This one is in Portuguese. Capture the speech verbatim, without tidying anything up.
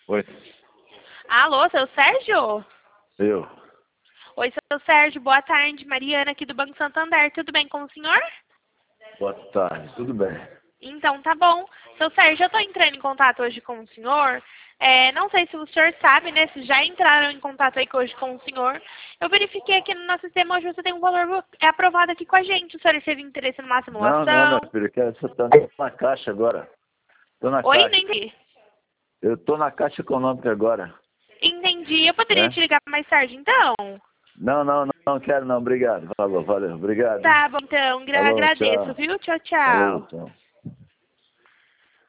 Oi, Alô, seu Sérgio? eu. Oi, seu Sérgio, boa tarde. Mariana aqui do Banco Santander. Tudo bem com o senhor? Boa tarde, tudo bem? Então, tá bom. Seu Sérgio, eu estou entrando em contato hoje com o senhor. É, não sei se o senhor sabe, né, se já entraram em contato aí hoje com o senhor. Eu verifiquei aqui no nosso sistema, hoje você tem um valor é aprovado aqui com a gente. O senhor teve interesse numa Não, não, meu simulação? filho, que você tá na caixa agora. Tô na Oi, caixa. nem entendi. Eu tô na Caixa Econômica agora, Entendi. Eu poderia né? te ligar mais tarde, então? Não, não, não, não quero não, obrigado. Falou, valeu, obrigado, hein? Tá bom, então. Gra- Falou, agradeço, tchau. viu? Tchau, Falou, tchau. tchau.